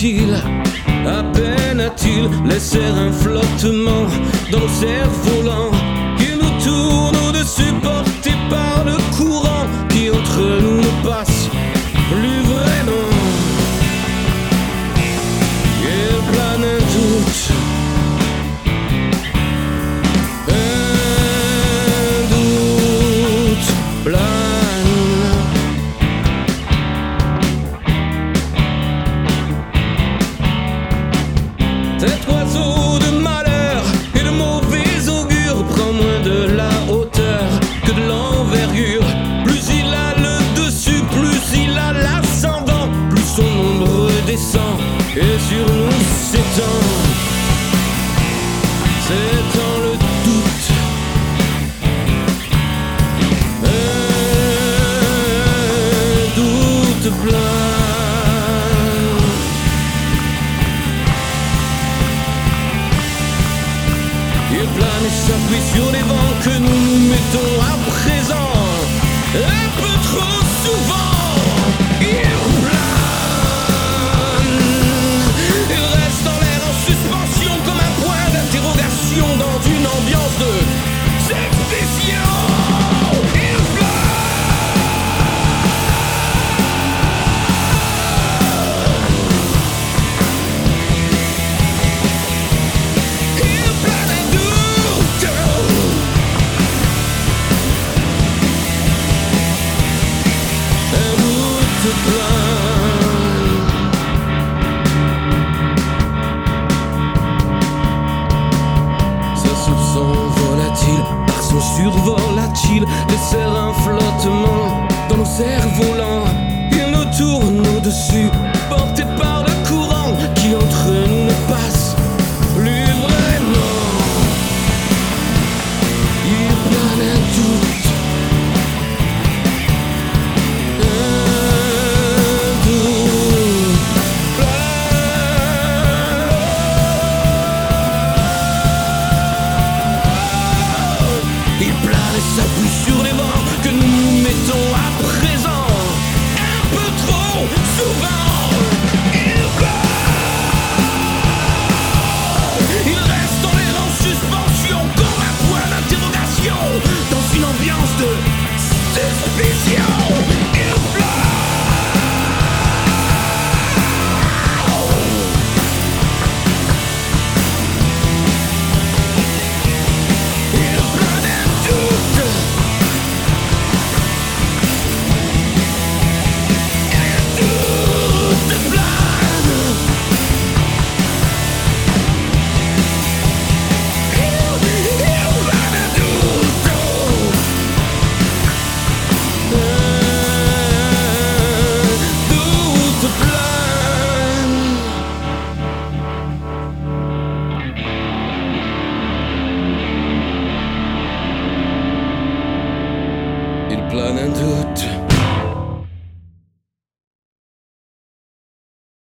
volatile. À peine a-t-il laissé un flottement dans nos cerfs-volants. Il nous tourne au-dessus, porté par le courant qui entre nous ne passe plus vraiment. Il plane un doute, plane. Cet oiseau de malheur et de mauvais augure prend moins de la hauteur que de l'envergure. Plus il a le dessus, plus il a l'ascendant, plus son ombre descend et sur nous s'étend. S'étend le doute. Il plane et s'appuie sur les vents que nous nous mettons à présent un peu trop souvent. Il plane, il reste en l'air en suspension comme un point d'interrogation dans une ambiance de suspicion. Par son survol a-t-il laissé un flottement dans nos cerfs-volants. Il nous tourne au-dessus, porté